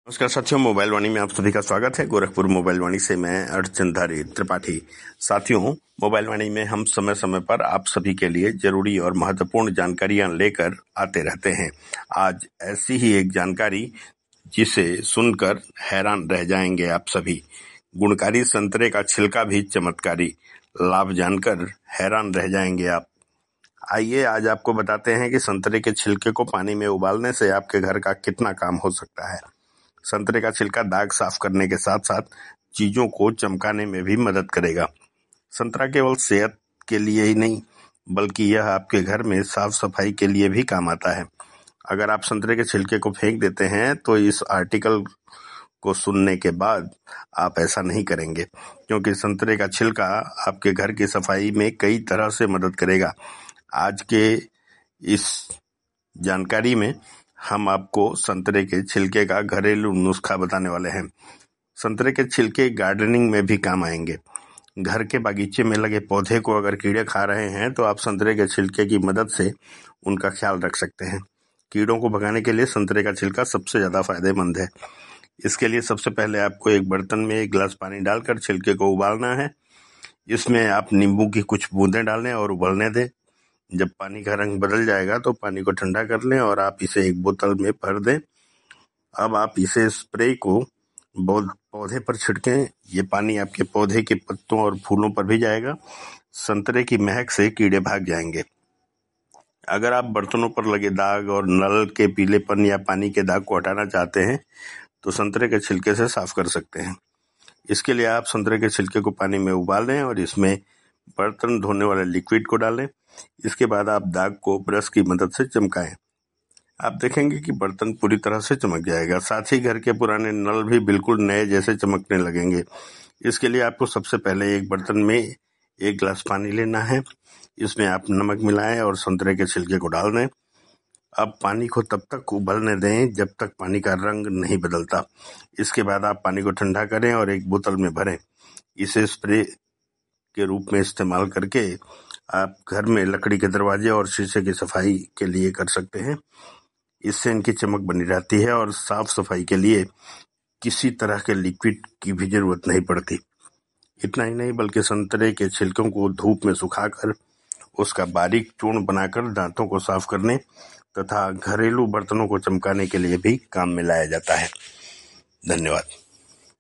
नमस्कार साथियों, मोबाइल वाणी में आप सभी का स्वागत है। गोरखपुर मोबाइल वाणी से मैं अर्चनधारी त्रिपाठी। साथियों, मोबाइल वाणी में हम समय समय पर आप सभी के लिए जरूरी और महत्वपूर्ण जानकारियां लेकर आते रहते हैं। आज ऐसी ही एक जानकारी जिसे सुनकर हैरान रह जाएंगे आप सभी। गुणकारी संतरे का छिलका भी चमत्कारी, लाभ जानकर हैरान रह जाएंगे आप। आइए आज आपको बताते हैं कि संतरे के छिलके को पानी में उबालने से आपके घर का कितना काम हो सकता है। संतरे का छिलका दाग साफ करने के साथ साथ चीजों को चमकाने में भी मदद करेगा। संतरा केवल सेहत के लिए ही नहीं बल्कि यह आपके घर में साफ सफाई के लिए भी काम आता है। अगर आप संतरे के छिलके को फेंक देते हैं तो इस आर्टिकल को सुनने के बाद आप ऐसा नहीं करेंगे, क्योंकि संतरे का छिलका आपके घर की सफाई में कई तरह से मदद करेगा। आज के इस जानकारी में हम आपको संतरे के छिलके का घरेलू नुस्खा बताने वाले हैं। संतरे के छिलके गार्डनिंग में भी काम आएंगे। घर के बागीचे में लगे पौधे को अगर कीड़े खा रहे हैं तो आप संतरे के छिलके की मदद से उनका ख्याल रख सकते हैं। कीड़ों को भगाने के लिए संतरे का छिलका सबसे ज्यादा फायदेमंद है। इसके लिए सबसे पहले आपको एक बर्तन में 1 गिलास पानी डालकर छिलके को उबालना है। इसमें आप नींबू की कुछ बूंदें डालें और उबलने दें। जब पानी का रंग बदल जाएगा तो पानी को ठंडा कर लें और आप इसे एक बोतल में भर दें। अब आप इसे स्प्रे को पौधे पर छिड़कें। ये पानी आपके पौधे के पत्तों और फूलों पर भी जाएगा। संतरे की महक से कीड़े भाग जाएंगे। अगर आप बर्तनों पर लगे दाग और नल के पीलेपन या पानी के दाग को हटाना चाहते हैं तो संतरे के छिलके से साफ कर सकते हैं। इसके लिए आप संतरे के छिलके को पानी में उबाल लें और इसमें बर्तन धोने वाले लिक्विड को डालें। इसके बाद आप दाग को ब्रश की मदद से चमकाएं। आप देखेंगे कि बर्तन पूरी तरह से चमक जाएगा। साथ ही घर के पुराने नल भी बिल्कुल नए जैसे चमकने लगेंगे। इसके लिए आपको सबसे पहले एक बर्तन में 1 गिलास पानी लेना है। इसमें आप नमक मिलाएं और संतरे के छिलके को डाल दें। अब पानी को तब तक उबलने दें जब तक पानी का रंग नहीं बदलता। इसके बाद आप पानी को ठंडा करें और एक बोतल में भरें। इसे स्प्रे के रूप में इस्तेमाल करके आप घर में लकड़ी के दरवाजे और शीशे की सफाई के लिए कर सकते हैं। इससे इनकी चमक बनी रहती है और साफ सफाई के लिए किसी तरह के लिक्विड की भी जरूरत नहीं पड़ती। इतना ही नहीं बल्कि संतरे के छिलकों को धूप में सुखाकर उसका बारीक चूर्ण बनाकर दांतों को साफ करने तथा घरेलू बर्तनों को चमकाने के लिए भी काम में लाया जाता है। धन्यवाद।